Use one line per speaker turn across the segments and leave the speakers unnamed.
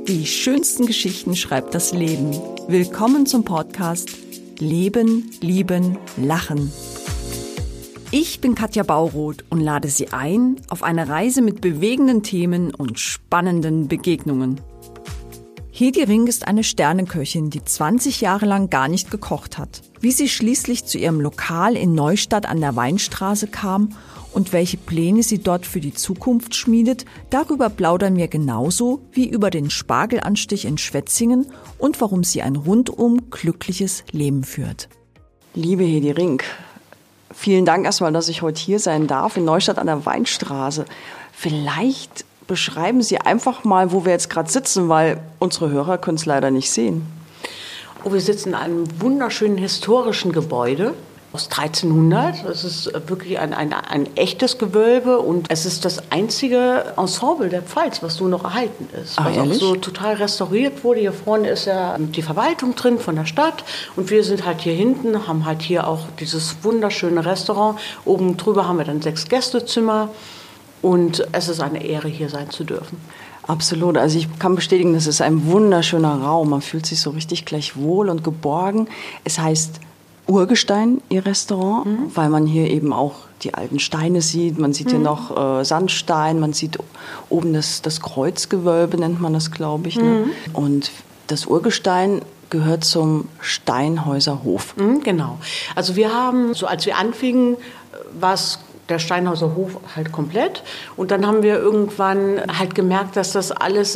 Die schönsten Geschichten schreibt das Leben. Willkommen zum Podcast Leben, Lieben, Lachen. Ich bin Katja Bauroth und lade Sie ein auf eine Reise mit bewegenden Themen und spannenden Begegnungen. Hedi Rink ist eine Sterneköchin, die 20 Jahre lang gar nicht gekocht hat. Wie sie schließlich zu ihrem Lokal in Neustadt an der Weinstraße kam und welche Pläne sie dort für die Zukunft schmiedet, darüber plaudern wir genauso wie über den Spargelanstich in Schwetzingen und warum sie ein rundum glückliches Leben führt. Liebe Hedi Rink, vielen Dank erstmal, dass ich heute hier sein darf in Neustadt an der Weinstraße. Vielleicht beschreiben Sie einfach mal, wo wir jetzt gerade sitzen, weil unsere Hörer können es leider nicht sehen.
Oh, wir sitzen in einem wunderschönen historischen Gebäude aus 1300. Es ist wirklich ein echtes Gewölbe und es ist das einzige Ensemble der Pfalz, was so noch erhalten ist. Was auch so total restauriert wurde. Hier vorne ist ja die Verwaltung drin von der Stadt und wir sind halt hier hinten, haben halt hier auch dieses wunderschöne Restaurant. Oben drüber haben wir dann 6 Gästezimmer. Und es ist eine Ehre, hier sein zu dürfen.
Absolut. Also ich kann bestätigen, das ist ein wunderschöner Raum. Man fühlt sich so richtig gleich wohl und geborgen. Es heißt Urgestein, Ihr Restaurant, weil man hier eben auch die alten Steine sieht. Man sieht hier noch Sandstein, man sieht oben das Kreuzgewölbe, nennt man das, glaube ich. Ne? Und das Urgestein gehört zum Steinhäuser Hof.
Genau. Also wir haben, so als wir anfingen, war es der Steinhäuser Hof halt komplett. Und dann haben wir irgendwann halt gemerkt, dass das alles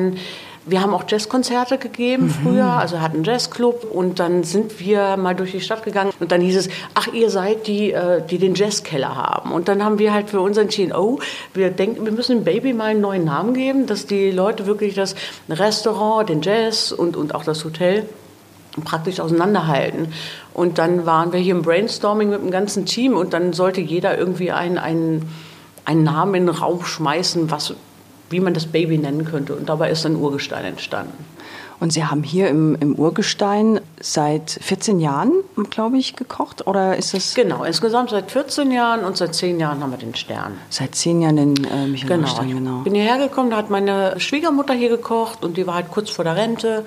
wir haben auch Jazzkonzerte gegeben früher, also hatten einen Jazzclub und dann sind wir mal durch die Stadt gegangen und dann hieß es, ach, ihr seid die den Jazzkeller haben. Und dann haben wir halt für uns entschieden, wir müssen dem Baby mal einen neuen Namen geben, dass die Leute wirklich das Restaurant, den Jazz und auch das Hotel praktisch auseinanderhalten. Und dann waren wir hier im Brainstorming mit dem ganzen Team und dann sollte jeder irgendwie einen Namen in den Raum schmeißen, wie man das Baby nennen könnte. Und dabei ist dann Urgestein entstanden.
Und Sie haben hier im Urgestein seit 14 Jahren, glaube ich, gekocht? Oder ist das?
Genau, insgesamt seit 14 Jahren und seit 10 Jahren haben wir den Stern.
Seit 10 Jahren den Michelin-Stern, genau.
Ich bin hierher gekommen, da hat meine Schwiegermutter hier gekocht und die war halt kurz vor der Rente.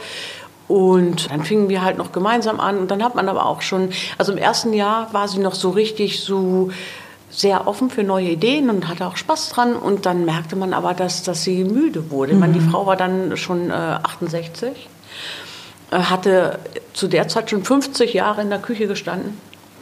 Und dann fingen wir halt noch gemeinsam an. Und dann hat man aber auch schon, also im ersten Jahr war sie noch so richtig so sehr offen für neue Ideen und hatte auch Spaß dran. Und dann merkte man aber, dass sie müde wurde. Ich meine, die Frau war dann schon 68, hatte zu der Zeit schon 50 Jahre in der Küche gestanden.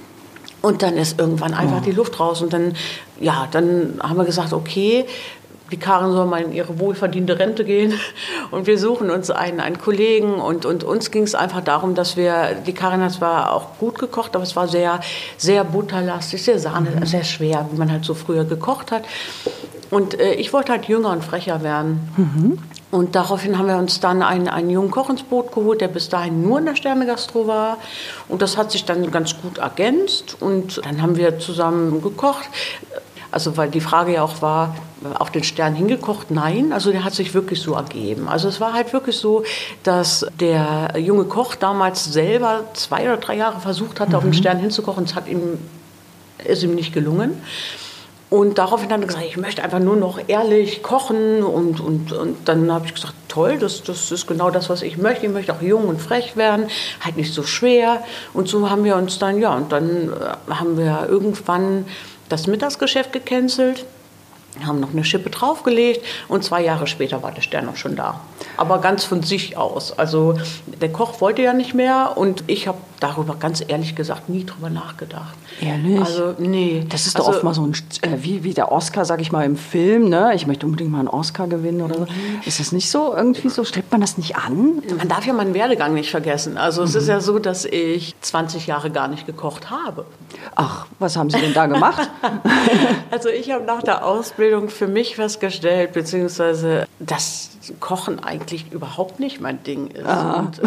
Und dann ist irgendwann einfach die Luft raus. Und dann haben wir gesagt, okay, die Karin soll mal in ihre wohlverdiente Rente gehen und wir suchen uns einen Kollegen und uns ging es einfach darum, dass die Karin hat zwar auch gut gekocht, aber es war sehr, sehr butterlastig, sehr sehr schwer, wie man halt so früher gekocht hat. Und ich wollte halt jünger und frecher werden. Und daraufhin haben wir uns dann einen jungen Koch ins Boot geholt, der bis dahin nur in der Sterne-Gastro war. Und das hat sich dann ganz gut ergänzt und dann haben wir zusammen gekocht. Also weil die Frage ja auch war, auf den Stern hingekocht? Nein, also der hat sich wirklich so ergeben. Also es war halt wirklich so, dass der junge Koch damals selber 2 oder 3 Jahre versucht hatte, auf den Stern hinzukochen. Es ist ihm nicht gelungen. Und daraufhin hat er gesagt, ich möchte einfach nur noch ehrlich kochen. Und dann habe ich gesagt, toll, das ist genau das, was ich möchte. Ich möchte auch jung und frech werden, halt nicht so schwer. Und so haben wir uns dann, dann haben wir irgendwann das Mittagsgeschäft gecancelt, haben noch eine Schippe draufgelegt und 2 Jahre später war der Stern auch schon da. Aber ganz von sich aus. Also der Koch wollte ja nicht mehr und ich habe darüber ganz ehrlich gesagt nie drüber nachgedacht.
Ehrlich?
Also nee.
Das ist doch oft mal so ein, wie der Oscar, sag ich mal, im Film, ne? Ich möchte unbedingt mal einen Oscar gewinnen oder so. Ist das nicht so irgendwie so? Strebt man das nicht an?
Man darf ja meinen Werdegang nicht vergessen. Also es ist ja so, dass ich 20 Jahre gar nicht gekocht habe.
Ach, was haben Sie denn da gemacht?
Also ich habe nach der Ausbildung für mich festgestellt, beziehungsweise dass Kochen eigentlich überhaupt nicht mein Ding ist. Und,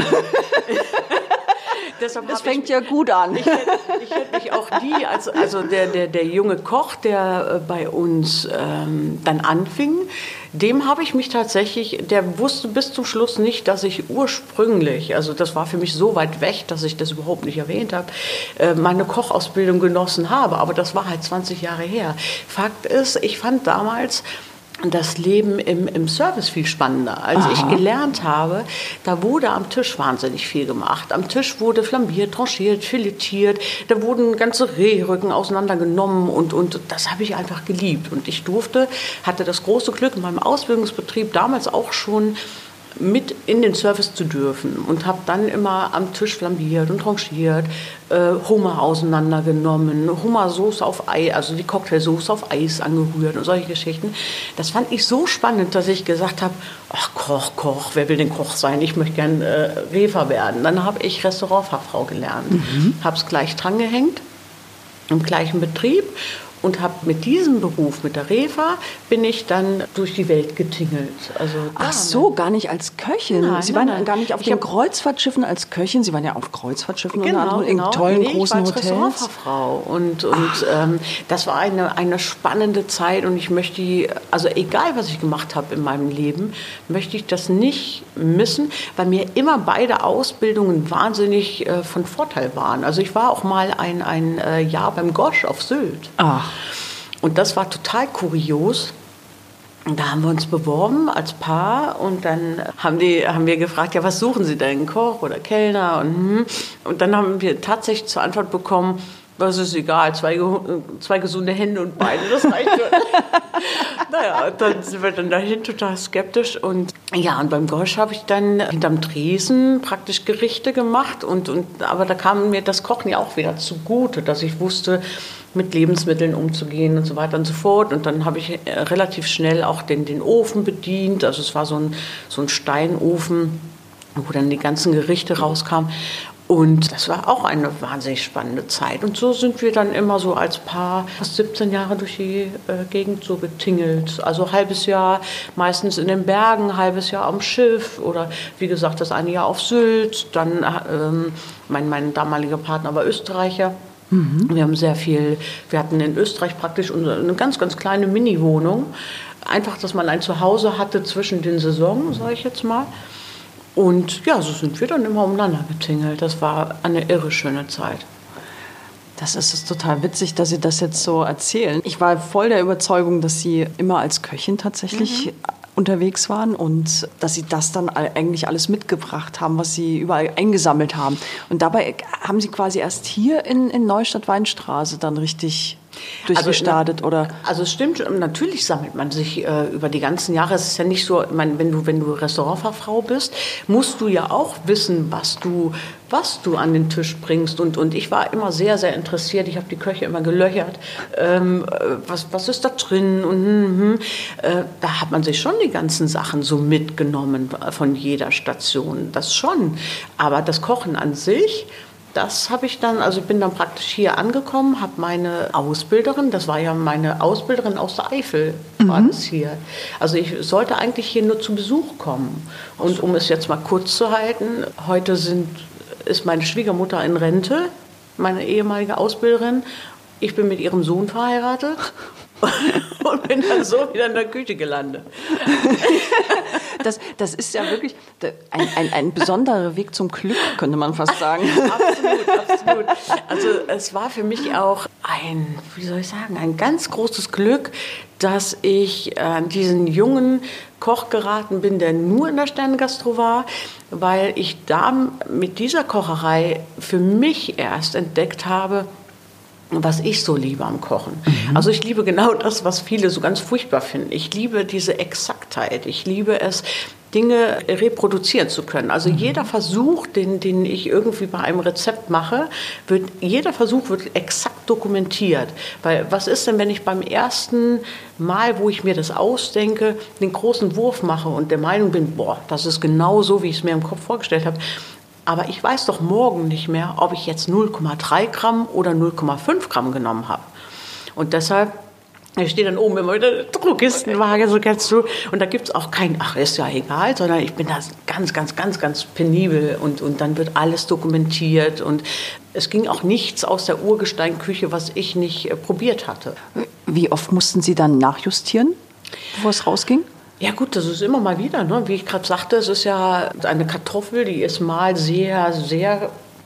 das fängt ja gut an.
Ich hätte mich auch nie, also der junge Koch, der bei uns dann anfing, dem habe ich mich tatsächlich, der wusste bis zum Schluss nicht, dass ich ursprünglich, also das war für mich so weit weg, dass ich das überhaupt nicht erwähnt habe, meine Kochausbildung genossen habe. Aber das war halt 20 Jahre her. Fakt ist, ich fand damals das Leben im Service viel spannender. Als ich gelernt habe, da wurde am Tisch wahnsinnig viel gemacht. Am Tisch wurde flambiert, tranchiert, filetiert, da wurden ganze Rehrücken auseinandergenommen und das habe ich einfach geliebt. Und ich hatte das große Glück, in meinem Ausbildungsbetrieb damals auch schon mit in den Service zu dürfen und habe dann immer am Tisch flambiert und tranchiert, Hummer auseinandergenommen, Hummersoße auf Eis, also die Cocktailsoße auf Eis angerührt und solche Geschichten. Das fand ich so spannend, dass ich gesagt habe, ach Koch, wer will denn Koch sein? Ich möchte gern Refer werden. Dann habe ich Restaurantfachfrau gelernt, habe es gleich drangehängt, im gleichen Betrieb. Und habe mit diesem Beruf, mit der Refa, bin ich dann durch die Welt getingelt. Also
ach so, gar nicht als Köchin.
Nein,
Sie waren
nein.
gar nicht auf den Kreuzfahrtschiffen als Köchin. Sie waren ja auf Kreuzfahrtschiffen unter anderem in tollen großen
ich war
Hotels.
Restaurantfachfrau. Und das war eine spannende Zeit. Und ich möchte, also egal was ich gemacht habe in meinem Leben, möchte ich das nicht missen, weil mir immer beide Ausbildungen wahnsinnig von Vorteil waren. Also ich war auch mal ein Jahr beim Gosch auf Sylt.
Ach.
Und das war total kurios. Und da haben wir uns beworben als Paar und dann haben wir gefragt, ja, was suchen Sie denn, Koch oder Kellner? Und dann haben wir tatsächlich zur Antwort bekommen, das ist egal, zwei gesunde Hände und Beine, das reicht schon. Naja, dann sind wir dann dahin total skeptisch. Und beim Gosch habe ich dann hinterm Tresen praktisch Gerichte gemacht. Aber da kam mir das Kochen ja auch wieder zugute, dass ich wusste, mit Lebensmitteln umzugehen und so weiter und so fort. Und dann habe ich relativ schnell auch den Ofen bedient. Also es war so ein Steinofen, wo dann die ganzen Gerichte rauskamen. Und das war auch eine wahnsinnig spannende Zeit. Und so sind wir dann immer so als Paar fast 17 Jahre durch die Gegend so getingelt. Also ein halbes Jahr meistens in den Bergen, ein halbes Jahr am Schiff oder wie gesagt das eine Jahr auf Sylt. Dann mein damaliger Partner war Österreicher. Wir hatten in Österreich praktisch eine ganz, ganz kleine Mini-Wohnung. Einfach, dass man ein Zuhause hatte zwischen den Saisonen, sage ich jetzt mal. Und ja, so sind wir dann immer umeinander getingelt. Das war eine irre schöne Zeit.
Das ist total witzig, dass Sie das jetzt so erzählen. Ich war voll der Überzeugung, dass Sie immer als Köchin tatsächlich unterwegs waren und dass Sie das dann eigentlich alles mitgebracht haben, was Sie überall eingesammelt haben. Und dabei haben Sie quasi erst hier in Neustadt-Weinstraße dann richtig durchgestartet, oder?
Also es stimmt, natürlich sammelt man sich über die ganzen Jahre. Es ist ja nicht so, ich meine, wenn du Restaurantfachfrau bist, musst du ja auch wissen, was du an den Tisch bringst. Und ich war immer sehr, sehr interessiert. Ich habe die Köche immer gelöchert. Was ist da drin? Und da hat man sich schon die ganzen Sachen so mitgenommen von jeder Station. Das schon. Aber das Kochen an sich, das habe ich dann, also ich bin dann praktisch hier angekommen, habe meine Ausbilderin, das war ja meine Ausbilderin aus der Eifel, war das hier. Also ich sollte eigentlich hier nur zu Besuch kommen. Und um es jetzt mal kurz zu halten, heute ist meine Schwiegermutter in Rente, meine ehemalige Ausbilderin. Ich bin mit ihrem Sohn verheiratet und bin dann so wieder in der Küche gelandet.
Das ist ja wirklich ein besonderer Weg zum Glück, könnte man fast sagen.
Absolut. Also es war für mich auch ein ganz großes Glück, dass ich an diesen jungen Koch geraten bin, der nur in der Sterne-Gastro war, weil ich da mit dieser Kocherei für mich erst entdeckt habe, was ich so liebe am Kochen. Also ich liebe genau das, was viele so ganz furchtbar finden. Ich liebe diese Exaktheit. Ich liebe es, Dinge reproduzieren zu können. Also jeder Versuch, den ich irgendwie bei einem Rezept mache, jeder Versuch wird exakt dokumentiert. Weil was ist denn, wenn ich beim ersten Mal, wo ich mir das ausdenke, den großen Wurf mache und der Meinung bin, das ist genau so, wie ich es mir im Kopf vorgestellt habe. Aber ich weiß doch morgen nicht mehr, ob ich jetzt 0,3 Gramm oder 0,5 Gramm genommen habe. Und deshalb, ich stehe dann oben immer wieder in der Drogistenwaage, so kennst du. Und da gibt es auch kein, ist ja egal, sondern ich bin da ganz, ganz, ganz, ganz penibel. Und dann wird alles dokumentiert. Und es ging auch nichts aus der Urgesteinküche, was ich nicht probiert hatte.
Wie oft mussten Sie dann nachjustieren, bevor es rausging?
Ja gut, das ist immer mal wieder, ne? Wie ich gerade sagte, es ist ja eine Kartoffel, die ist mal sehr, sehr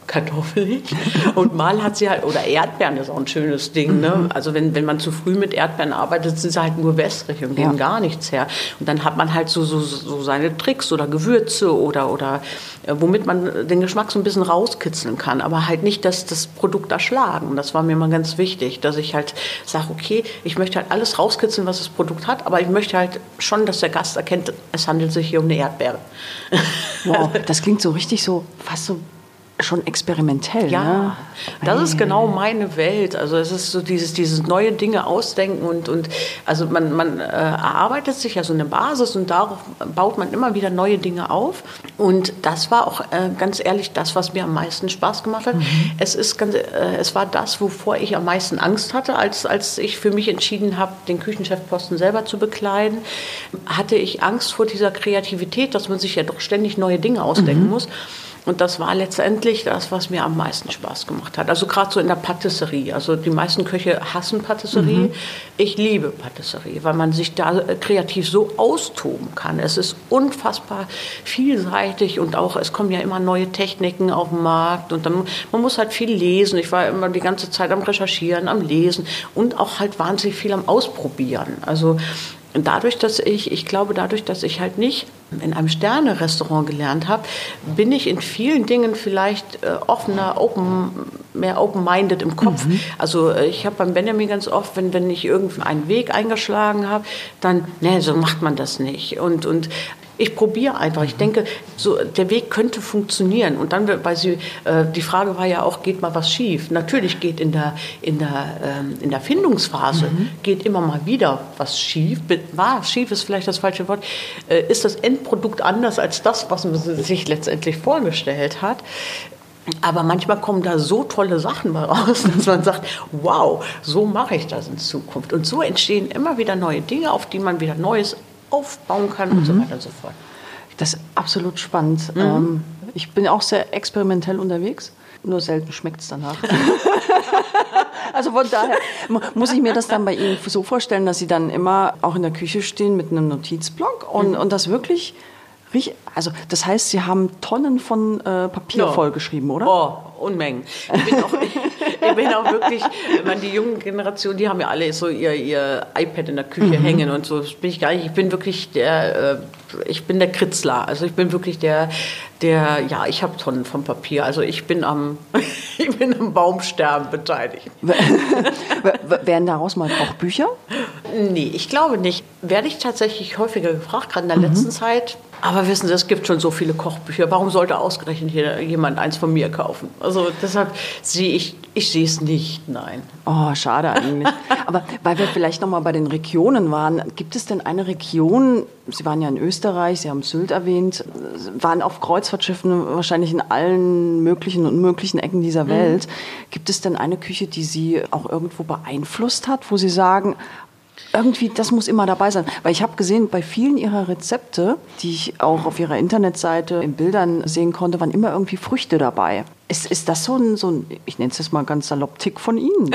kartoffelig. Und mal hat sie halt, oder Erdbeeren ist auch ein schönes Ding. Ne? Also wenn man zu früh mit Erdbeeren arbeitet, sind sie halt nur wässrig und geben gar nichts her. Und dann hat man halt so seine Tricks oder Gewürze oder womit man den Geschmack so ein bisschen rauskitzeln kann. Aber halt nicht das Produkt erschlagen. Das war mir mal ganz wichtig, dass ich halt sage, okay, ich möchte halt alles rauskitzeln, was das Produkt hat, aber ich möchte halt schon, dass der Gast erkennt, es handelt sich hier um eine Erdbeere.
Wow, das klingt so richtig so, fast so schon experimentell.
Ja,
ne?
Das ist genau meine Welt. Also es ist so dieses neue Dinge ausdenken und also man erarbeitet sich ja so eine Basis und darauf baut man immer wieder neue Dinge auf. Und das war auch ganz ehrlich das, was mir am meisten Spaß gemacht hat. Es war das, wovor ich am meisten Angst hatte, als ich für mich entschieden habe, den Küchenchefposten selber zu bekleiden, hatte ich Angst vor dieser Kreativität, dass man sich ja doch ständig neue Dinge ausdenken muss. Und das war letztendlich das, was mir am meisten Spaß gemacht hat. Also gerade so in der Patisserie. Also die meisten Köche hassen Patisserie. Ich liebe Patisserie, weil man sich da kreativ so austoben kann. Es ist unfassbar vielseitig und auch es kommen ja immer neue Techniken auf den Markt. Und dann, man muss halt viel lesen. Ich war immer die ganze Zeit am Recherchieren, am Lesen und auch halt wahnsinnig viel am Ausprobieren. Also dadurch, dass ich halt nicht in einem Sterne-Restaurant gelernt habe, bin ich in vielen Dingen vielleicht offener, mehr open-minded im Kopf. Also ich habe beim Benjamin ganz oft, wenn ich irgendeinen Weg eingeschlagen habe, dann, so macht man das nicht. Und ich probiere einfach. Ich denke, so, der Weg könnte funktionieren. Und dann, weil die Frage war ja auch, geht mal was schief? Natürlich geht in der Findungsphase geht immer mal wieder was schief. Schief ist vielleicht das falsche Wort. Ist das Endprodukt anders als das, was man sich letztendlich vorgestellt hat? Aber manchmal kommen da so tolle Sachen mal raus, dass man sagt, wow, so mache ich das in Zukunft. Und so entstehen immer wieder neue Dinge, auf die man wieder Neues aufbauen kann und so weiter und so fort.
Das ist absolut spannend. Ich bin auch sehr experimentell unterwegs, nur selten schmeckt es danach. Also von daher muss ich mir das dann bei Ihnen so vorstellen, dass Sie dann immer auch in der Küche stehen mit einem Notizblock und das wirklich... Also das heißt, Sie haben Tonnen von Papier vollgeschrieben, oder?
Oh, Unmengen. Ich bin auch wirklich, die jungen Generationen, die haben ja alle so ihr iPad in der Küche hängen und so. Das bin ich gar nicht. Ich bin wirklich ich bin der Kritzler. Also ich bin wirklich ich habe Tonnen von Papier. Also ich bin am Baumsterben beteiligt.
Werden daraus mal Kochbücher?
Nee, ich glaube nicht. Werde ich tatsächlich häufiger gefragt, gerade in der letzten Zeit. Aber wissen Sie, es gibt schon so viele Kochbücher. Warum sollte ausgerechnet jemand eins von mir kaufen? Also deshalb sehe ich es nicht, nein.
Oh, schade eigentlich. Aber weil wir vielleicht noch mal bei den Regionen waren, gibt es denn eine Region, Sie waren ja in Österreich, Sie haben Sylt erwähnt, waren auf Kreuzfahrtschiffen wahrscheinlich in allen möglichen und unmöglichen Ecken dieser Welt. Gibt es denn eine Küche, die Sie auch irgendwo beeinflusst hat, wo Sie sagen, irgendwie, das muss immer dabei sein. Weil ich habe gesehen, bei vielen Ihrer Rezepte, die ich auch auf Ihrer Internetseite in Bildern sehen konnte, waren immer irgendwie Früchte dabei. Ist das so ein, ich nenne es jetzt mal ganz salopp, Tick von Ihnen?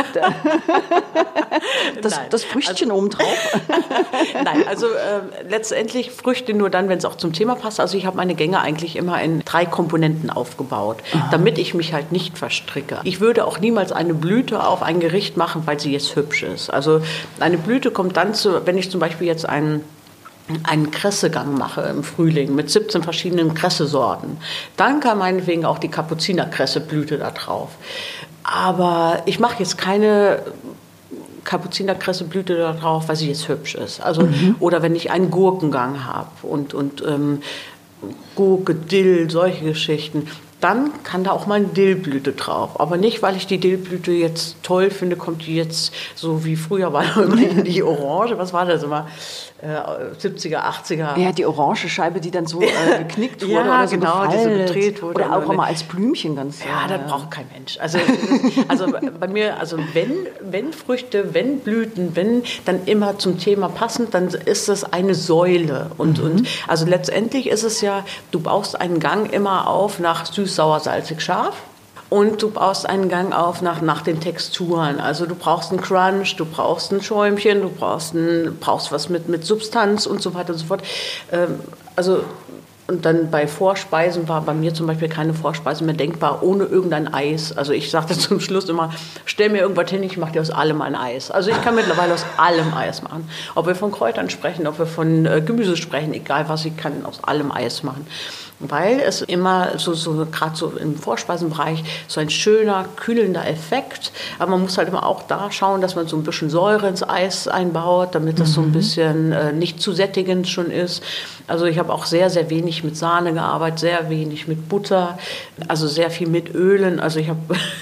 Das Früchtchen obendrauf?
Nein, also letztendlich Früchte nur dann, wenn es auch zum Thema passt. Also ich habe meine Gänge eigentlich immer in 3 Komponenten aufgebaut, damit ich mich halt nicht verstricke. Ich würde auch niemals eine Blüte auf ein Gericht machen, weil sie jetzt hübsch ist. Also eine Blüte kommt dann wenn ich zum Beispiel jetzt einen Kressegang mache im Frühling mit 17 verschiedenen Kressesorten. Dann kann meinetwegen auch die Kapuzinerkresseblüte da drauf. Aber ich mache jetzt keine Kapuzinerkresseblüte da drauf, weil sie jetzt hübsch ist. Also, oder wenn ich einen Gurkengang habe und Gurke, Dill, solche Geschichten. Dann kann da auch mal eine Dillblüte drauf. Aber nicht, weil ich die Dillblüte jetzt toll finde, kommt die jetzt so wie früher war immer die Orange. Was war das immer? 70er, 80er.
Ja, die orange Scheibe, die dann so geknickt wurde oder so
genau, die so gedreht wurde.
Oder auch immer als Blümchen ganz.
Ja, das braucht kein Mensch. Also bei mir, wenn Früchte, wenn Blüten, dann immer zum Thema passend, dann ist es eine Säule. Und also letztendlich ist es ja, du baust einen Gang immer auf nach süß, sauer, salzig, scharf. Und du baust einen Gang auf nach den Texturen. Also du brauchst einen Crunch, du brauchst ein Schäumchen, du brauchst was mit Substanz und so weiter und so fort. Also Und dann bei Vorspeisen war bei mir zum Beispiel keine Vorspeise mehr denkbar ohne irgendein Eis. Also ich sagte zum Schluss immer, stell mir irgendwas hin, ich mache dir aus allem ein Eis. Also ich kann mittlerweile aus allem Eis machen. Ob wir von Kräutern sprechen, ob wir von Gemüse sprechen, egal was, ich kann aus allem Eis machen. Weil es immer gerade so im Vorspeisenbereich so ein schöner, kühlender Effekt. Aber man muss halt immer auch da schauen, dass man so ein bisschen Säure ins Eis einbaut, damit das so ein bisschen nicht zu sättigend schon ist. Also ich habe auch sehr, sehr wenig mit Sahne gearbeitet, sehr wenig mit Butter, also sehr viel mit Ölen. Also ich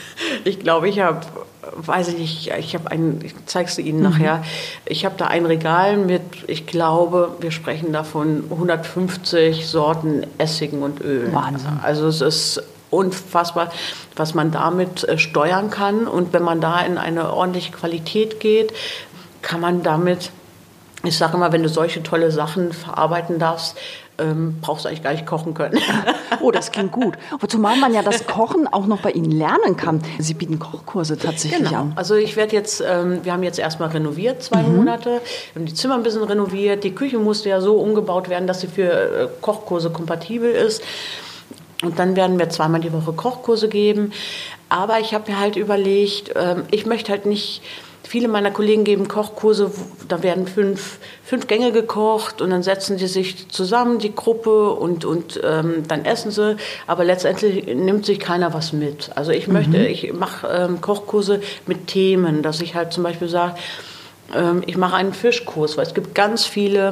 zeig's Ihnen nachher. Ich habe da ein Regal mit, ich glaube, wir sprechen davon 150 Sorten Essigen und Ölen.
Wahnsinn.
Also es ist unfassbar, was man damit steuern kann. Und wenn man da in eine ordentliche Qualität geht, kann man damit, ich sage immer, wenn du solche tolle Sachen verarbeiten darfst, brauchst du eigentlich gar nicht kochen können.
Oh, das klingt gut. Zumal man ja das Kochen auch noch bei Ihnen lernen kann. Sie bieten Kochkurse tatsächlich an.
Also ich werde jetzt, wir haben jetzt erstmal renoviert, 2 Monate, wir haben die Zimmer ein bisschen renoviert, die Küche musste ja so umgebaut werden, dass sie für Kochkurse kompatibel ist. Und dann werden wir 2-mal die Woche Kochkurse geben. Aber ich habe mir halt überlegt, ich möchte halt nicht. Viele meiner Kollegen geben Kochkurse, da werden 5 Gänge gekocht und dann setzen die sich zusammen, die Gruppe, und dann essen sie. Aber letztendlich nimmt sich keiner was mit. Also ich mache Kochkurse mit Themen, dass ich halt zum Beispiel sage, ich mache einen Fischkurs, weil es gibt ganz viele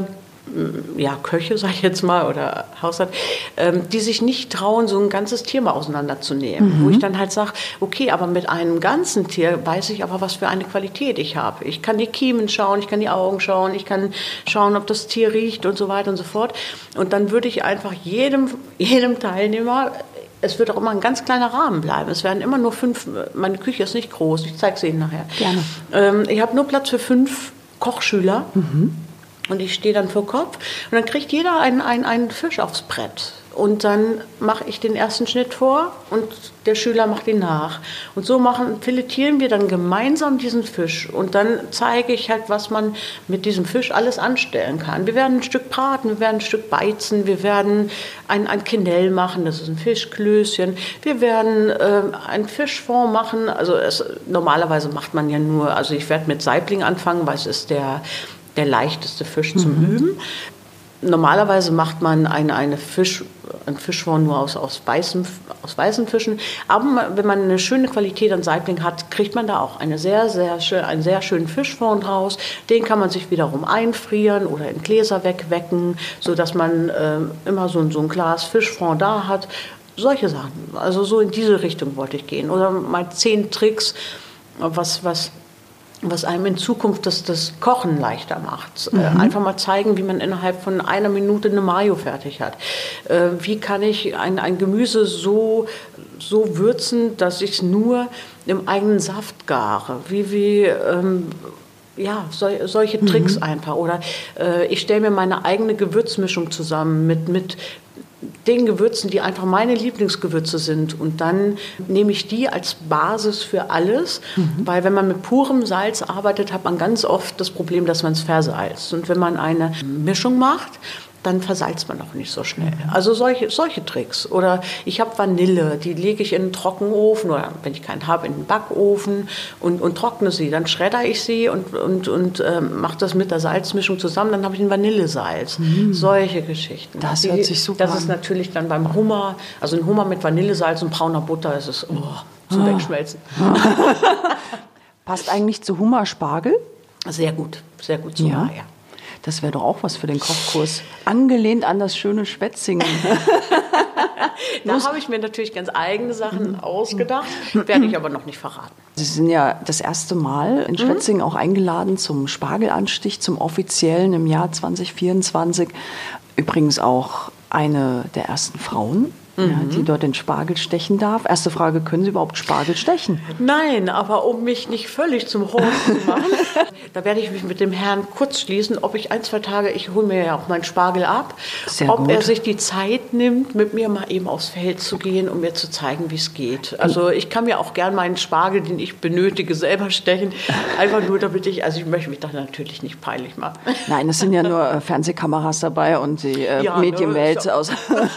Köche, sag ich jetzt mal, oder Haushalter, die sich nicht trauen, so ein ganzes Tier mal auseinanderzunehmen. Wo ich dann halt sage, okay, aber mit einem ganzen Tier weiß ich aber, was für eine Qualität ich habe. Ich kann die Kiemen schauen, ich kann die Augen schauen, ich kann schauen, ob das Tier riecht und so weiter und so fort. Und dann würde ich einfach jedem Teilnehmer, es wird auch immer ein ganz kleiner Rahmen bleiben. Es werden immer nur 5, meine Küche ist nicht groß, ich zeige es Ihnen nachher.
Gerne.
Ich habe nur Platz für 5 Kochschüler. Und ich stehe dann vor Kopf und dann kriegt jeder einen Fisch aufs Brett. Und dann mache ich den ersten Schnitt vor und der Schüler macht ihn nach. Und so filetieren wir dann gemeinsam diesen Fisch. Und dann zeige ich halt, was man mit diesem Fisch alles anstellen kann. Wir werden ein Stück braten, wir werden ein Stück beizen, wir werden ein Quenelle machen, das ist ein Fischklößchen. Wir werden ein Fischfond machen. Also normalerweise macht man ja nur, also ich werde mit Saibling anfangen, weil es ist der leichteste Fisch zum Üben. Normalerweise macht man ein Fischfond nur aus weißen Fischen. Aber wenn man eine schöne Qualität an Saibling hat, kriegt man da auch einen sehr schönen Fischfond raus. Den kann man sich wiederum einfrieren oder in Gläser wegwecken, sodass man immer so ein Glas Fischfond da hat. Solche Sachen. Also so in diese Richtung wollte ich gehen. Oder mal 10 Tricks, was einem in Zukunft das Kochen leichter macht. Einfach mal zeigen, wie man innerhalb von 1 Minute eine Mayo fertig hat. Wie kann ich ein Gemüse so würzen, dass ich es nur im eigenen Saft gare? Solche Tricks einfach. Oder ich stelle mir meine eigene Gewürzmischung zusammen mit den Gewürzen, die einfach meine Lieblingsgewürze sind. Und dann nehme ich die als Basis für alles, weil wenn man mit purem Salz arbeitet, hat man ganz oft das Problem, dass man es versalzt. Und wenn man eine Mischung macht, dann versalzt man auch nicht so schnell. Also solche Tricks. Oder ich habe Vanille, die lege ich in den Trockenofen oder wenn ich keinen habe, in den Backofen und trockne sie. Dann schredder ich sie und mache das mit der Salzmischung zusammen. Dann habe ich ein Vanillesalz. Solche Geschichten.
Das hört sich super an.
Das ist natürlich dann beim Hummer, also ein Hummer mit Vanillesalz und brauner Butter, ist es zum Wegschmelzen.
Passt eigentlich zu Hummer Spargel?
Sehr gut zu Hummer, ja.
Das wäre doch auch was für den Kochkurs. Angelehnt an das schöne Schwetzingen.
Da habe ich mir natürlich ganz eigene Sachen ausgedacht, werde ich aber noch nicht verraten.
Sie sind ja das erste Mal in Schwetzingen auch eingeladen zum Spargelanstich, zum offiziellen im Jahr 2024. Übrigens auch eine der ersten Frauen die dort den Spargel stechen darf. Erste Frage, können Sie überhaupt Spargel stechen?
Nein, aber um mich nicht völlig zum Horst zu machen, da werde ich mich mit dem Herrn kurz schließen, ob ich 1, 2 Tage, ich hole mir ja auch meinen Spargel ab, ob er sich die Zeit nimmt, mit mir mal eben aufs Feld zu gehen, um mir zu zeigen, wie es geht. Also ich kann mir auch gern meinen Spargel, den ich benötige, selber stechen, einfach nur damit ich möchte mich da natürlich nicht peinlich machen.
Nein, es sind ja nur Fernsehkameras dabei und die Medienwelt aus...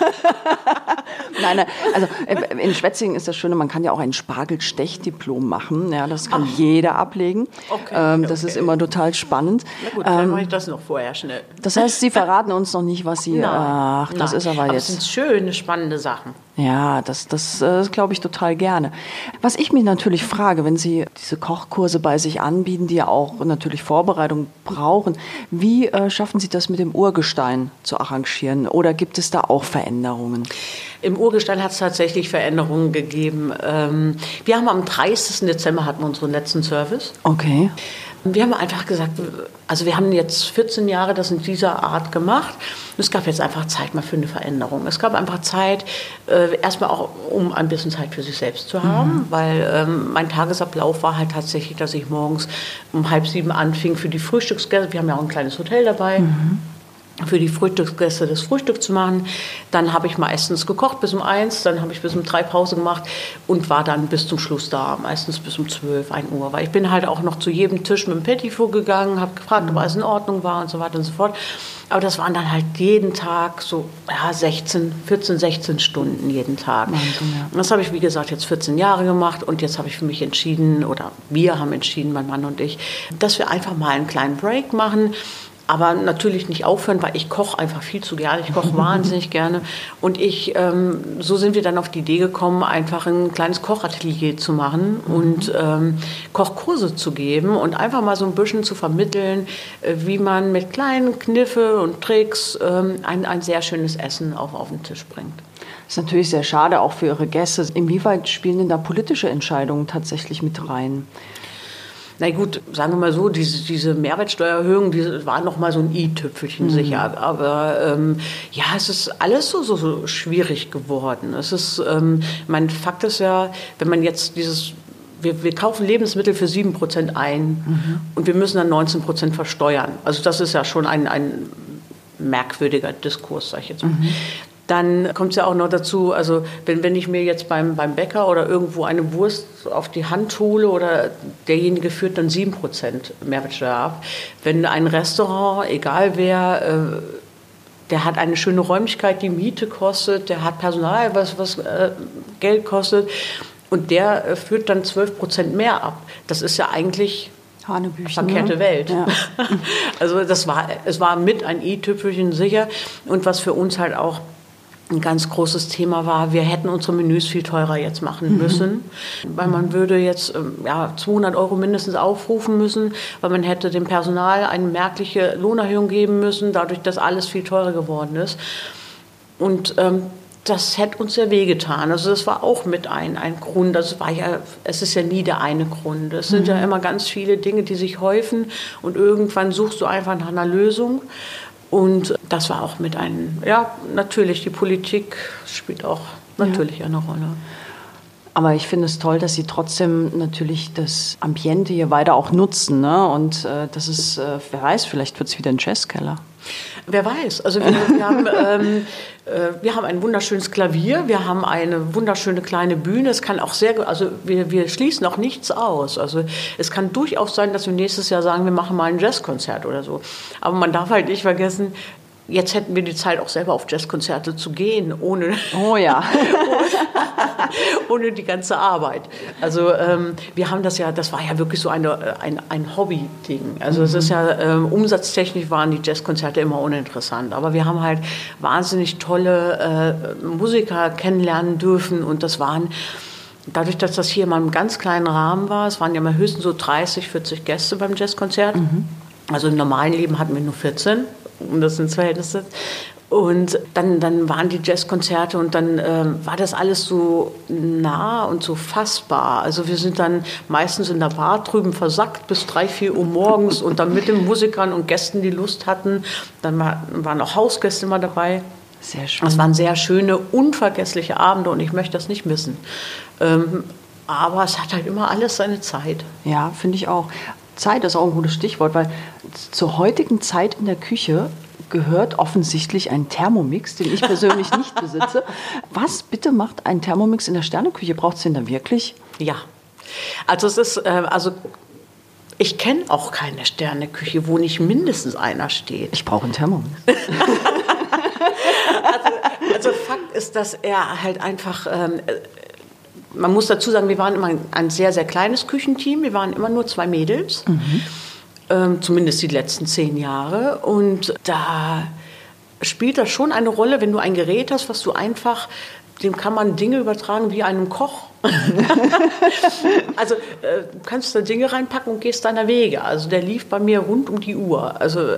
Nein, also in Schwetzingen ist das Schöne, man kann ja auch ein Spargelstechdiplom machen. Ja, das kann jeder ablegen. Okay, das ist immer total spannend.
Na gut, dann mache ich das noch vorher schnell.
Das heißt, Sie verraten uns noch nicht, was Sie...
Ach,
das ist aber jetzt...
Das sind schöne, spannende Sachen.
Ja, das glaube ich total gerne. Was ich mich natürlich frage, wenn Sie diese Kochkurse bei sich anbieten, die ja auch natürlich Vorbereitung brauchen, wie schaffen Sie das mit dem Urgestein zu arrangieren? Oder gibt es da auch Veränderungen?
Im Urgestein hat es tatsächlich Veränderungen gegeben. Wir haben am 30. Dezember hatten wir unseren letzten Service.
Okay.
Wir haben einfach gesagt, also wir haben jetzt 14 Jahre das in dieser Art gemacht. Es gab jetzt einfach Zeit mal für eine Veränderung. Es gab einfach Zeit, erstmal auch, um ein bisschen Zeit für sich selbst zu haben, weil mein Tagesablauf war halt tatsächlich, dass ich morgens um 6:30 anfing für die Frühstücksgäste. Wir haben ja auch ein kleines Hotel dabei. Für die Frühstücksgäste das Frühstück zu machen. Dann habe ich meistens gekocht bis um 1, dann habe ich bis um 3 Pause gemacht und war dann bis zum Schluss da, meistens bis um 12, 1 Uhr. Weil ich bin halt auch noch zu jedem Tisch mit dem Petitfour gegangen, habe gefragt, ob alles in Ordnung war und so weiter und so fort. Aber das waren dann halt jeden Tag so 14, 16 Stunden jeden Tag. Wahnsinn, ja. Das habe ich, wie gesagt, jetzt 14 Jahre gemacht und jetzt habe ich für mich entschieden, oder wir haben entschieden, mein Mann und ich, dass wir einfach mal einen kleinen Break machen. Aber natürlich nicht aufhören, weil ich koche einfach viel zu gerne. Ich koche wahnsinnig gerne. Und so sind wir dann auf die Idee gekommen, einfach ein kleines Kochatelier zu machen und Kochkurse zu geben und einfach mal so ein bisschen zu vermitteln, wie man mit kleinen Kniffe und Tricks ein sehr schönes Essen auf den Tisch bringt.
Das ist natürlich sehr schade, auch für Ihre Gäste. Inwieweit spielen denn da politische Entscheidungen tatsächlich mit rein?
Na gut, sagen wir mal so, diese Mehrwertsteuererhöhung, die war noch mal so ein i-Tüpfelchen sicher. Aber es ist alles so schwierig geworden. Es ist, mein Fakt ist ja, wenn man jetzt wir kaufen Lebensmittel für 7% ein und wir müssen dann 19% versteuern. Also das ist ja schon ein merkwürdiger Diskurs, sag ich jetzt mal. Dann kommt es ja auch noch dazu, also wenn ich mir jetzt beim Bäcker oder irgendwo eine Wurst auf die Hand hole oder derjenige führt dann 7% Mehrwertsteuer ab. Wenn ein Restaurant, egal wer, der hat eine schöne Räumlichkeit, die Miete kostet, der hat Personal, was Geld kostet und der führt dann 12% mehr ab. Das ist ja eigentlich... verkehrte Welt. Ja. Also es war mit ein i-Tüpfelchen sicher und was für uns halt auch ein ganz großes Thema war, wir hätten unsere Menüs viel teurer jetzt machen müssen, weil man würde jetzt 200 € mindestens aufrufen müssen, weil man hätte dem Personal eine merkliche Lohnerhöhung geben müssen, dadurch, dass alles viel teurer geworden ist. Und das hätte uns sehr wehgetan. Also das war auch mit ein Grund. Es ist ja nie der eine Grund. Es sind ja immer ganz viele Dinge, die sich häufen und irgendwann suchst du einfach nach einer Lösung. Und das war auch mit natürlich die Politik spielt auch natürlich eine Rolle.
Aber ich finde es toll, dass Sie trotzdem natürlich das Ambiente hier weiter auch nutzen. Ne? Und das ist, wer weiß, vielleicht wird es wieder ein Jazzkeller.
Wer weiß. Also wir haben ein wunderschönes Klavier, wir haben eine wunderschöne kleine Bühne. Es kann auch wir schließen auch nichts aus. Also es kann durchaus sein, dass wir nächstes Jahr sagen, wir machen mal ein Jazzkonzert oder so. Aber man darf halt nicht vergessen, jetzt hätten wir die Zeit auch selber auf Jazzkonzerte zu gehen, ohne die ganze Arbeit. Also wir haben das war ja wirklich so ein Hobby-Ding. Also es ist ja, umsatztechnisch waren die Jazzkonzerte immer uninteressant. Aber wir haben halt wahnsinnig tolle Musiker kennenlernen dürfen und das waren... Dadurch, dass das hier mal im ganz kleinen Rahmen war, es waren ja mal höchstens so 30, 40 Gäste beim Jazzkonzert. Also im normalen Leben hatten wir nur 14. Um das ins Verhältnis setzt. Und dann waren die Jazzkonzerte und dann war das alles so nah und so fassbar. Also wir sind dann meistens in der Bar drüben versackt bis 3, 4 Uhr morgens und dann mit den Musikern und Gästen, die Lust hatten. Dann waren auch Hausgäste immer dabei.
Sehr schön.
Das waren sehr schöne, unvergessliche Abende und ich möchte das nicht missen. Aber es hat halt immer alles seine Zeit.
Ja, finde ich auch. Zeit ist auch ein gutes Stichwort, weil zur heutigen Zeit in der Küche gehört offensichtlich ein Thermomix, den ich persönlich nicht besitze. Was bitte macht ein Thermomix in der Sterneküche? Braucht es den da wirklich?
Ja, also es ist, ich kenne auch keine Sterneküche, wo nicht mindestens einer steht.
Ich brauche einen Thermomix.
Also Fakt ist, dass er halt einfach, man muss dazu sagen, wir waren immer ein sehr, sehr kleines Küchenteam. Wir waren immer nur 2 Mädels, zumindest die letzten 10 Jahre. Und da spielt das schon eine Rolle, wenn du ein Gerät hast, was du einfach, dem kann man Dinge übertragen wie einem Koch. Also kannst da Dinge reinpacken und gehst deiner Wege. Also der lief bei mir rund um die Uhr. Also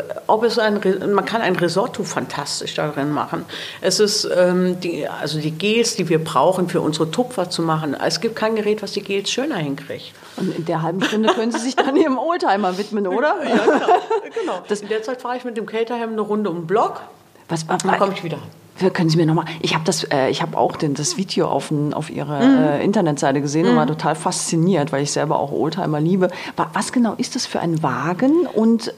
man kann ein Risotto fantastisch darin machen. Es ist die Gels, die wir brauchen für unsere Tupfer zu machen. Es gibt kein Gerät, was die Gels schöner hinkriegt.
Und in der halben Stunde können Sie sich dann Ihrem Oldtimer widmen, oder?
Ja, genau. In der Zeit fahre ich mit dem Caterham eine Runde um den Block. Dann komme ich wieder.
Können Sie mir nochmal, ich habe auch das Video auf Ihrer Internetseite gesehen und war total fasziniert, weil ich selber auch Oldtimer liebe. Was genau ist das für ein Wagen und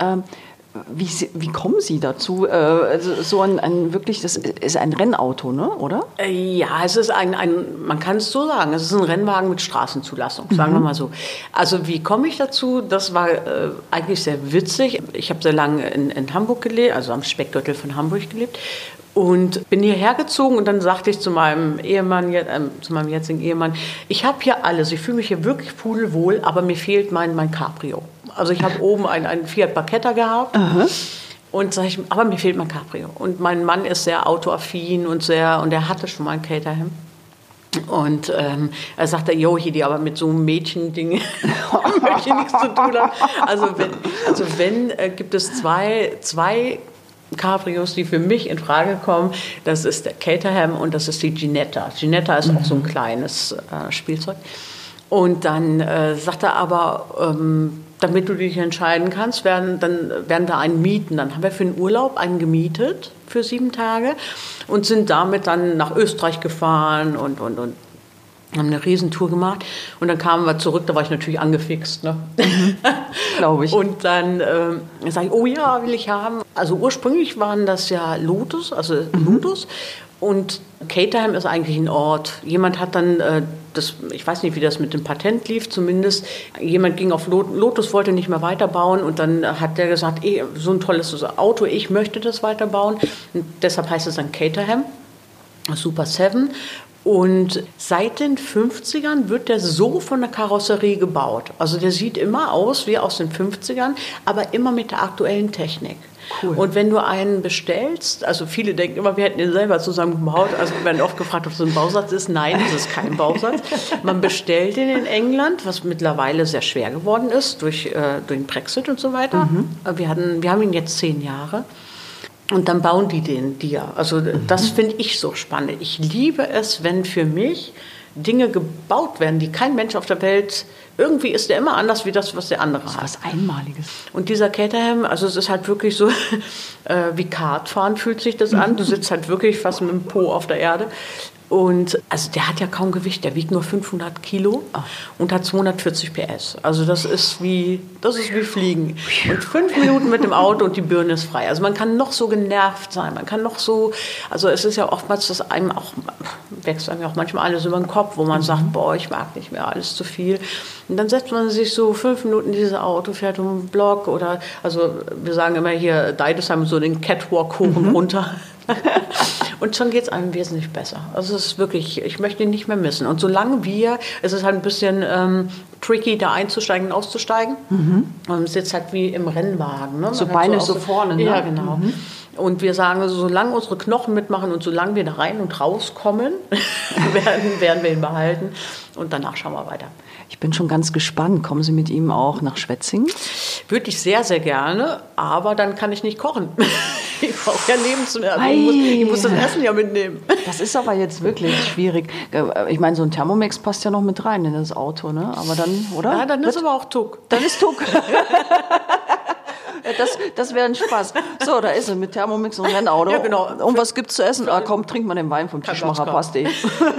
wie kommen Sie dazu? So wirklich, das ist ein Rennauto, ne, oder?
Ja, es ist man kann es so sagen, es ist ein Rennwagen mit Straßenzulassung, sagen wir mal so. Also wie komme ich dazu? Das war eigentlich sehr witzig. Ich habe sehr lange in Hamburg gelebt, also am Speckgürtel von Hamburg gelebt. Und bin hierher gezogen und dann sagte ich zu meinem jetzigen Ehemann, ich habe hier alles, ich fühle mich hier wirklich pudelwohl, aber mir fehlt mein Cabrio. Also ich habe oben einen Fiat Barchetta gehabt. Aha. Und sage ich, aber mir fehlt mein Cabrio. Und mein Mann ist sehr autoaffin und er hatte schon mal ein Caterham. Und er sagte, jo, Hedi, aber mit so einem Mädchending möchte ich nichts zu tun haben. Also wenn gibt es zwei Cabrios, die für mich in Frage kommen. Das ist der Caterham und das ist die Ginetta. Ginetta ist auch so ein kleines Spielzeug. Und dann sagt er aber, damit du dich entscheiden kannst, werden wir einen mieten. Dann haben wir für den Urlaub einen gemietet für 7 Tage und sind damit dann nach Österreich gefahren und haben eine Riesentour gemacht. Und dann kamen wir zurück, da war ich natürlich angefixt. Ne?
Glaube ich.
Und dann sage ich, oh ja, will ich haben. Also ursprünglich waren das ja Lotus, Lotus. Und Caterham ist eigentlich ein Ort. Jemand hat dann, ich weiß nicht, wie das mit dem Patent lief, zumindest, jemand ging auf Lotus, wollte nicht mehr weiterbauen und dann hat der gesagt, so ein tolles Auto, ich möchte das weiterbauen. Und deshalb heißt es dann Caterham, Super 7. Und seit den 50ern wird der so von der Karosserie gebaut. Also der sieht immer aus wie aus den 50ern, aber immer mit der aktuellen Technik. Cool. Und wenn du einen bestellst, also viele denken immer, wir hätten ihn selber zusammengebaut. Also wir werden oft gefragt, ob es ein Bausatz ist. Nein, es ist kein Bausatz. Man bestellt ihn in England, was mittlerweile sehr schwer geworden ist durch den Brexit und so weiter. Wir haben ihn jetzt 10 Jahre. Und dann bauen die den dir. Also das finde ich so spannend. Ich liebe es, wenn für mich Dinge gebaut werden, die kein Mensch auf der Welt, irgendwie ist der immer anders wie das, was der andere hat.
Was Einmaliges.
Und dieser Caterham, also es ist halt wirklich so, wie Kartfahren fühlt sich das an. Du sitzt halt wirklich fast mit dem Po auf der Erde. Und also der hat ja kaum Gewicht, der wiegt nur 500 Kilo und hat 240 PS. Also das ist wie Fliegen. Und 5 Minuten mit dem Auto und die Birne ist frei. Also man kann noch so genervt sein, man kann noch so, also es ist ja oftmals, dass wächst einem ja auch manchmal alles über den Kopf, wo man sagt, boah, ich mag nicht mehr, alles zu viel. Und dann setzt man sich so 5 Minuten in dieses Auto, fährt um den Block oder, also wir sagen immer hier, Deidesheim, so den Catwalk hoch und runter. Und schon geht es einem wesentlich besser. Also es ist wirklich, ich möchte ihn nicht mehr missen. Und solange es ist halt ein bisschen tricky, da einzusteigen und auszusteigen. Man sitzt halt wie im Rennwagen. Ne?
So Beine so vorne. Ne?
Ja, genau. Und wir sagen, solange unsere Knochen mitmachen und solange wir da rein und rauskommen, werden wir ihn behalten. Und danach schauen wir weiter.
Ich bin schon ganz gespannt. Kommen Sie mit ihm auch nach Schwetzingen?
Würde ich sehr, sehr gerne, aber dann kann ich nicht kochen. Ich brauche ja Lebensmittel. Ich muss das Essen ja mitnehmen.
Das ist aber jetzt wirklich schwierig. Ich meine, so ein Thermomix passt ja noch mit rein in das Auto, ne? Aber dann, oder?
Ja, dann ist aber auch Tuck.
Dann ist Tuck.
Das wäre ein Spaß. So, da ist er mit Thermomix und Rennauto.
Ja, genau.
Und was gibt's zu essen? Komm, trink mal den Wein vom Tischmacher, passt eh.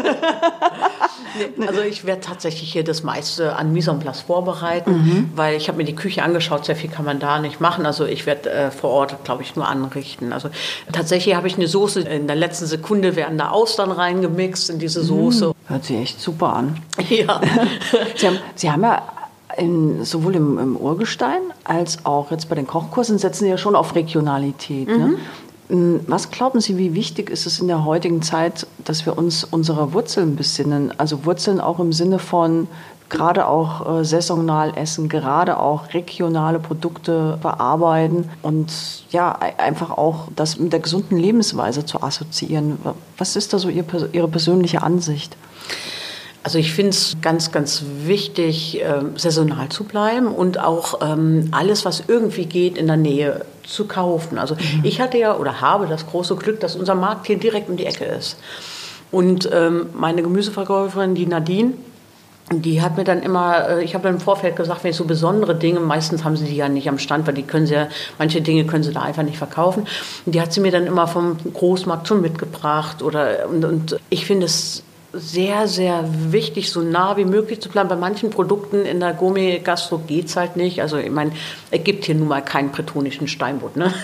Also ich werde tatsächlich hier das meiste an Mise en place vorbereiten, weil ich habe mir die Küche angeschaut, sehr viel kann man da nicht machen. Also ich werde vor Ort, glaube ich, nur anrichten. Also tatsächlich habe ich eine Soße, in der letzten Sekunde werden da Austern reingemixt in diese Soße.
Hört sich echt super an.
Ja.
Sie haben ja sowohl im Urgestein als auch jetzt bei den Kochkursen setzen Sie ja schon auf Regionalität. Ne? Was glauben Sie, wie wichtig ist es in der heutigen Zeit, dass wir uns unserer Wurzeln besinnen? Also Wurzeln auch im Sinne von gerade auch saisonal essen, gerade auch regionale Produkte bearbeiten und ja, einfach auch das mit der gesunden Lebensweise zu assoziieren. Was ist da so Ihre persönliche Ansicht?
Also ich finde es ganz, ganz wichtig, saisonal zu bleiben und auch alles, was irgendwie geht, in der Nähe zu kaufen. Also ich hatte ja oder habe das große Glück, dass unser Markt hier direkt um die Ecke ist. Und meine Gemüseverkäuferin, die Nadine, die hat mir dann immer, ich habe dann im Vorfeld gesagt, wenn ich so besondere Dinge, meistens haben sie die ja nicht am Stand, weil die können sie ja, manche Dinge können sie da einfach nicht verkaufen. Und die hat sie mir dann immer vom Großmarkt schon mitgebracht. Und ich finde es sehr, sehr wichtig, so nah wie möglich zu bleiben. Bei manchen Produkten in der Gourmet-Gastro geht es halt nicht. Also ich meine, es gibt hier nun mal keinen bretonischen Steinbutt, ne?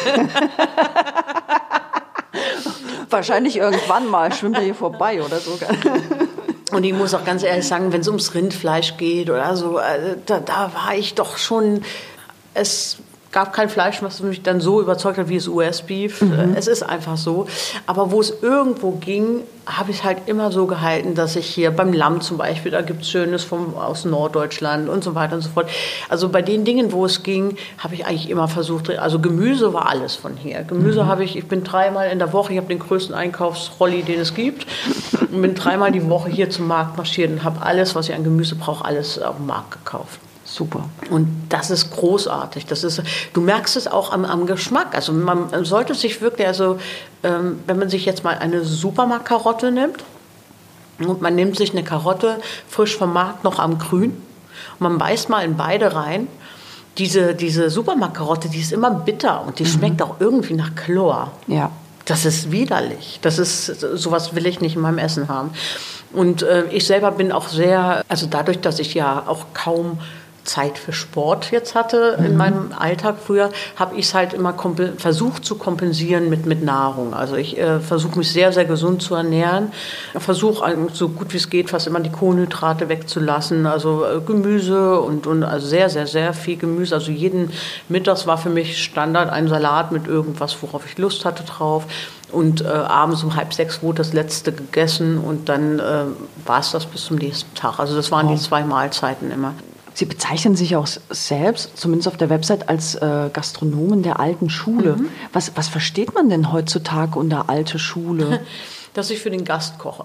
Wahrscheinlich irgendwann mal schwimmt er hier vorbei oder so.
Und ich muss auch ganz ehrlich sagen, wenn es ums Rindfleisch geht oder so, da war ich doch schon, es gab kein Fleisch, was mich dann so überzeugt hat wie das US-Beef. Es ist einfach so. Aber wo es irgendwo ging, habe ich es halt immer so gehalten, dass ich hier beim Lamm zum Beispiel, da gibt es Schönes aus Norddeutschland und so weiter und so fort. Also bei den Dingen, wo es ging, habe ich eigentlich immer versucht, also Gemüse war alles von hier. Gemüse habe ich bin 3-mal in der Woche, ich habe den größten Einkaufsrolli, den es gibt, und bin 3-mal die Woche hier zum Markt marschiert und habe alles, was ich an Gemüse brauche, alles auf dem Markt gekauft.
Super.
Und das ist großartig. Du merkst es auch am Geschmack. Also man sollte sich wirklich, wenn man sich jetzt mal eine Supermarktkarotte nimmt und man nimmt sich eine Karotte frisch vom Markt noch am Grün und man beißt mal in beide rein, diese Supermarktkarotte, die ist immer bitter und die schmeckt auch irgendwie nach Chlor.
Ja.
Das ist widerlich. Sowas will ich nicht in meinem Essen haben. Und ich selber bin auch sehr, also dadurch, dass ich ja auch kaum Zeit für Sport jetzt hatte in meinem Alltag früher, habe ich es halt immer versucht zu kompensieren mit Nahrung. Also ich versuche mich sehr, sehr gesund zu ernähren. Versuche so gut wie es geht fast immer die Kohlenhydrate wegzulassen. Also Gemüse und also sehr, sehr, sehr viel Gemüse. Also jeden Mittags war für mich Standard ein Salat mit irgendwas, worauf ich Lust hatte drauf. Und abends um 5:30 wurde das letzte gegessen und dann war es das bis zum nächsten Tag. Also das waren die 2 Mahlzeiten immer.
Sie bezeichnen sich auch selbst, zumindest auf der Website, als Gastronomen der alten Schule. Was versteht man denn heutzutage unter alte Schule?
Dass ich für den Gast koche.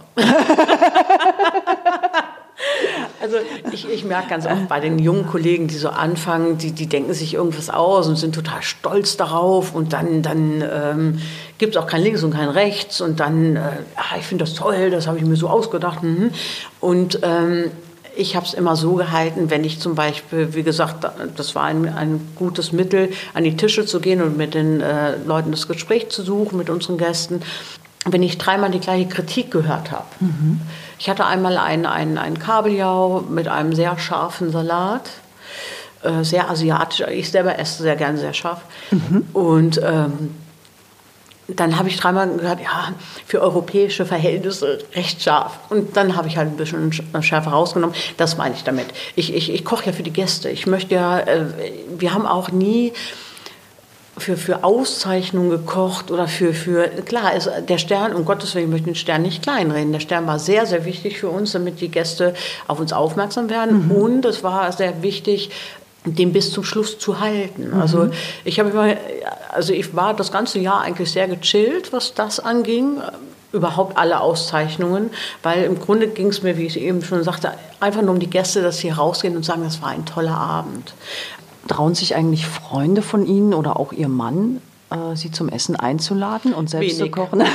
Also ich merke ganz oft bei den jungen Kollegen, die so anfangen, die denken sich irgendwas aus und sind total stolz darauf und dann gibt es auch kein Links und kein Rechts und dann, ich finde das toll, das habe ich mir so ausgedacht. Und ich habe es immer so gehalten, wenn ich zum Beispiel, wie gesagt, das war ein gutes Mittel, an die Tische zu gehen und mit den Leuten das Gespräch zu suchen, mit unseren Gästen, wenn ich 3-mal die gleiche Kritik gehört habe. Ich hatte einmal einen Kabeljau mit einem sehr scharfen Salat, sehr asiatisch. Ich selber esse sehr gern sehr scharf. Und dann habe ich 3-mal gehört, ja, für europäische Verhältnisse recht scharf. Und dann habe ich halt ein bisschen Schärfe rausgenommen. Das meine ich damit. Ich koche ja für die Gäste. Ich möchte ja, wir haben auch nie für Auszeichnungen gekocht oder klar, der Stern, um Gottes Willen, ich möchte den Stern nicht kleinreden. Der Stern war sehr, sehr wichtig für uns, damit die Gäste auf uns aufmerksam werden. Und es war sehr wichtig, den bis zum Schluss zu halten. Also ich war das ganze Jahr eigentlich sehr gechillt, was das anging. Überhaupt alle Auszeichnungen, weil im Grunde ging es mir, wie ich eben schon sagte, einfach nur um die Gäste, dass sie rausgehen und sagen, das war ein toller Abend.
Trauen sich eigentlich Freunde von Ihnen oder auch Ihr Mann, Sie zum Essen einzuladen und selbst zu kochen?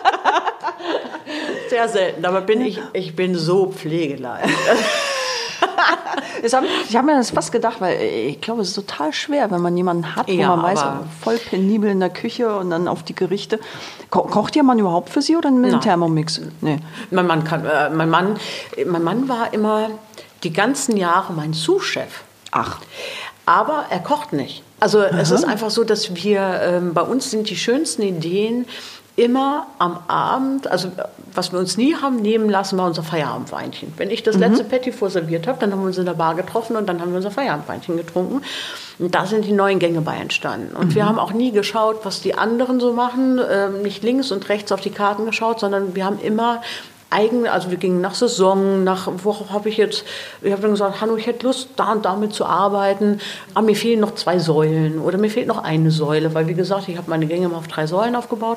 Sehr selten, aber ich bin so pflegeleicht.
Ich habe mir das fast gedacht, weil ich glaube, es ist total schwer, wenn man jemanden hat, wo man weiß, voll penibel in der Küche und dann auf die Gerichte. Kocht ihr Mann überhaupt für Sie oder mit dem Thermomix? Nee.
Mein Mann war immer die ganzen Jahre mein Sous-Chef.
Ach.
Aber er kocht nicht. Also es ist einfach so, dass wir, bei uns sind die schönsten Ideen immer am Abend, also was wir uns nie haben nehmen lassen, war unser Feierabendweinchen. Wenn ich das letzte Petit vorserviert habe, dann haben wir uns in der Bar getroffen und dann haben wir unser Feierabendweinchen getrunken. Und da sind die neuen Gänge bei entstanden. Und wir haben auch nie geschaut, was die anderen so machen, nicht links und rechts auf die Karten geschaut, sondern wir haben immer also wir gingen nach Saison, wo habe ich habe dann gesagt, Hanno, ich hätte Lust, da und damit zu arbeiten, aber mir fehlen noch 2 Säulen oder mir fehlt noch eine Säule, weil wie gesagt, ich habe meine Gänge immer auf 3 Säulen aufgebaut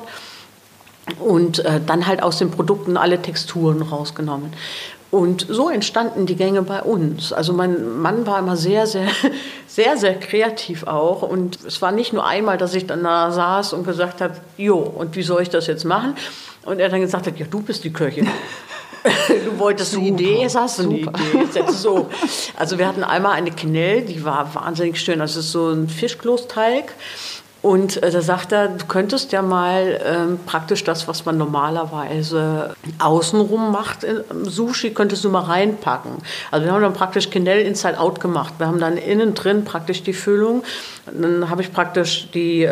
und dann halt aus den Produkten alle Texturen rausgenommen. Und so entstanden die Gänge bei uns. Also mein Mann war immer sehr, sehr, sehr, sehr kreativ auch. Und es war nicht nur einmal, dass ich dann da saß und gesagt habe, jo, und wie soll ich das jetzt machen? Und er dann gesagt hat, ja, du bist die Köchin. Du wolltest eine Idee, jetzt hast du eine Idee. Jetzt so. Also wir hatten einmal eine Quenelle, die war wahnsinnig schön. Das ist so ein Fischklosteig. Und da sagt er, du könntest ja mal praktisch das, was man normalerweise außenrum macht im Sushi, könntest du mal reinpacken. Also wir haben dann praktisch Quenelle Inside Out gemacht. Wir haben dann innen drin praktisch die Füllung. Und dann habe ich praktisch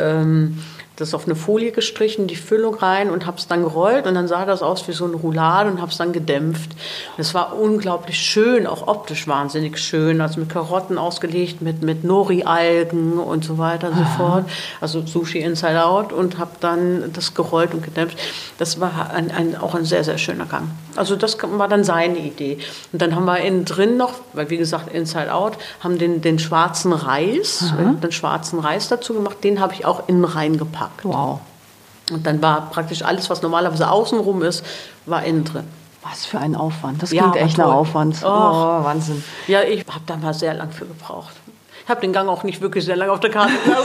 das auf eine Folie gestrichen, die Füllung rein und habe es dann gerollt und dann sah das aus wie so eine Roulade und habe es dann gedämpft. Das war unglaublich schön, auch optisch wahnsinnig schön, also mit Karotten ausgelegt, mit Nori-Algen und so weiter und so fort. Also Sushi Inside Out und habe dann das gerollt und gedämpft. Das war auch ein sehr, sehr schöner Gang. Also das war dann seine Idee. Und dann haben wir innen drin noch, weil wie gesagt Inside Out, haben den schwarzen Reis, den schwarzen Reis dazu gemacht, den habe ich auch innen reingepackt.
Wow.
Und dann war praktisch alles, was normalerweise außenrum ist, war innen drin.
Was für ein Aufwand. Das klingt echt nach Aufwand. Oh, Wahnsinn.
Ja, ich habe da mal sehr lang für gebraucht. Ich habe den Gang auch nicht wirklich sehr lange auf der Karte gelassen.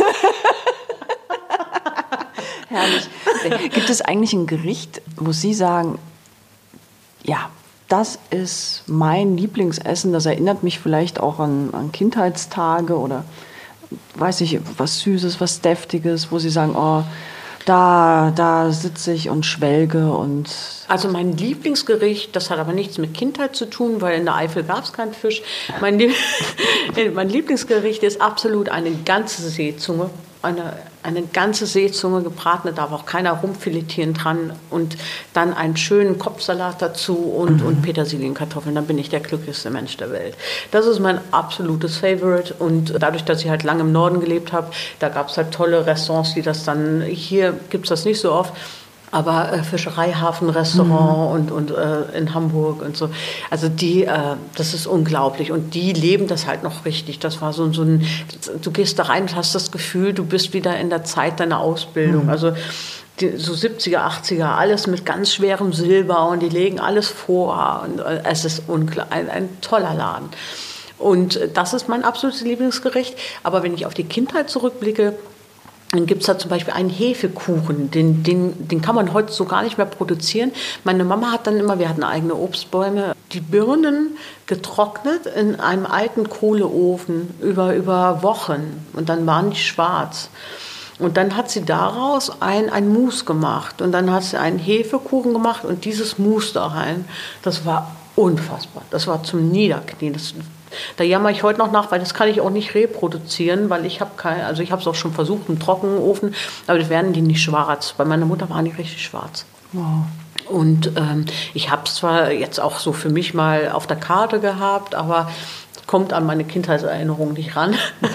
Herrlich. Gibt es eigentlich ein Gericht, wo Sie sagen, ja, das ist mein Lieblingsessen, das erinnert mich vielleicht auch an Kindheitstage oder weiß ich, was Süßes, was Deftiges, wo Sie sagen, oh, da sitze ich und schwelge und...
Also mein Lieblingsgericht, das hat aber nichts mit Kindheit zu tun, weil in der Eifel gab es keinen Fisch. Mein Lieblingsgericht ist absolut eine ganze Seezunge. Eine ganze Seezunge gebraten, da darf auch keiner rumfiletieren dran und dann einen schönen Kopfsalat dazu und Petersilienkartoffeln, dann bin ich der glücklichste Mensch der Welt. Das ist mein absolutes Favorite und dadurch, dass ich halt lange im Norden gelebt habe, da gab es halt tolle Restaurants, die das dann, hier gibt es das nicht so oft, aber Fischereihafenrestaurant und in Hamburg und so. Also das ist unglaublich. Und die leben das halt noch richtig. Das war so ein, du gehst da rein und hast das Gefühl, du bist wieder in der Zeit deiner Ausbildung. Also so 70er, 80er, alles mit ganz schwerem Silber und die legen alles vor. Und es ist ein toller Laden. Und das ist mein absolutes Lieblingsgericht. Aber wenn ich auf die Kindheit zurückblicke, dann gibt es da zum Beispiel einen Hefekuchen, den kann man heute so gar nicht mehr produzieren. Meine Mama hat dann immer, wir hatten eigene Obstbäume, die Birnen getrocknet in einem alten Kohleofen über Wochen und dann waren die schwarz. Und dann hat sie daraus ein Mousse gemacht und dann hat sie einen Hefekuchen gemacht und dieses Mousse da rein, das war unfassbar. Das war zum Niederknien. Da jammer ich heute noch nach, weil das kann ich auch nicht reproduzieren, weil ich habe ich habe es auch schon versucht im Trockenofen, aber das werden die nicht schwarz. Bei meiner Mutter waren die richtig schwarz.
Wow.
Und ich habe es zwar jetzt auch so für mich mal auf der Karte gehabt, aber kommt an meine Kindheitserinnerungen nicht ran.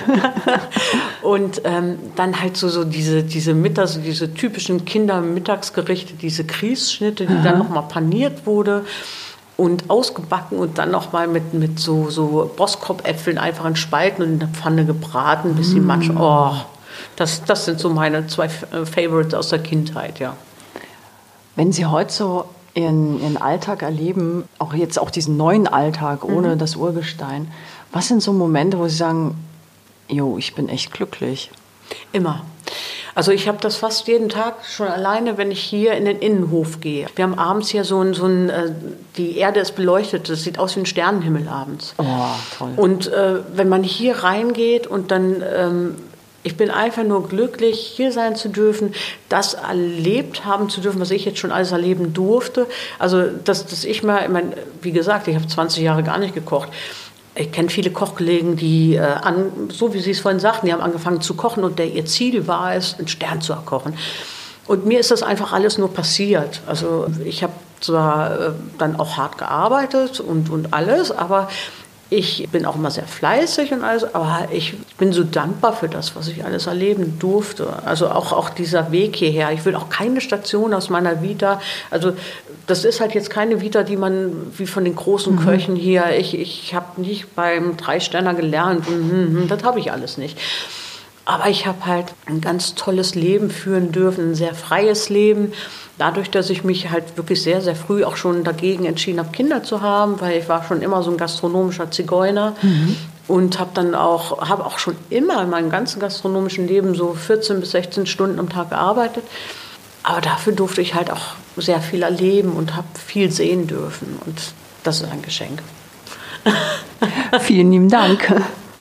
Und dann halt so diese typischen Kindermittagsgerichte, diese Grießschnitte, die dann nochmal paniert wurde. Und ausgebacken und dann nochmal mit so Boskop-Äpfeln einfach in Spalten und in der Pfanne gebraten, bis sie matsch. Oh, das sind so meine 2 Favorites aus der Kindheit, ja.
Wenn Sie heute so Ihren Alltag erleben, auch diesen neuen Alltag ohne das Urgestein, was sind so Momente, wo Sie sagen, jo, ich bin echt glücklich?
Immer. Also ich habe das fast jeden Tag schon alleine, wenn ich hier in den Innenhof gehe. Wir haben abends hier die Erde ist beleuchtet, das sieht aus wie ein Sternenhimmel abends.
Oh, toll.
Und wenn man hier reingeht und dann, ich bin einfach nur glücklich, hier sein zu dürfen, das erlebt haben zu dürfen, was ich jetzt schon alles erleben durfte. Also dass ich mal, wie gesagt, ich habe 20 Jahre gar nicht gekocht. Ich kenne viele Kochkollegen, die, so wie Sie es vorhin sagten, die haben angefangen zu kochen und ihr Ziel war es, einen Stern zu erkochen. Und mir ist das einfach alles nur passiert. Also ich habe zwar dann auch hart gearbeitet und alles, aber ich bin auch immer sehr fleißig und alles, aber ich bin so dankbar für das, was ich alles erleben durfte. Also auch dieser Weg hierher. Ich will auch keine Station aus meiner Vita. Also das ist halt jetzt keine Vita, die man wie von den großen Köchen hier. Ich habe nicht beim 3-Sterner gelernt. Das habe ich alles nicht. Aber ich habe halt ein ganz tolles Leben führen dürfen, ein sehr freies Leben. Dadurch, dass ich mich halt wirklich sehr, sehr früh auch schon dagegen entschieden habe, Kinder zu haben, weil ich war schon immer so ein gastronomischer Zigeuner und habe auch schon immer in meinem ganzen gastronomischen Leben so 14 bis 16 Stunden am Tag gearbeitet. Aber dafür durfte ich halt auch sehr viel erleben und habe viel sehen dürfen. Und das ist ein Geschenk.
Vielen lieben Dank.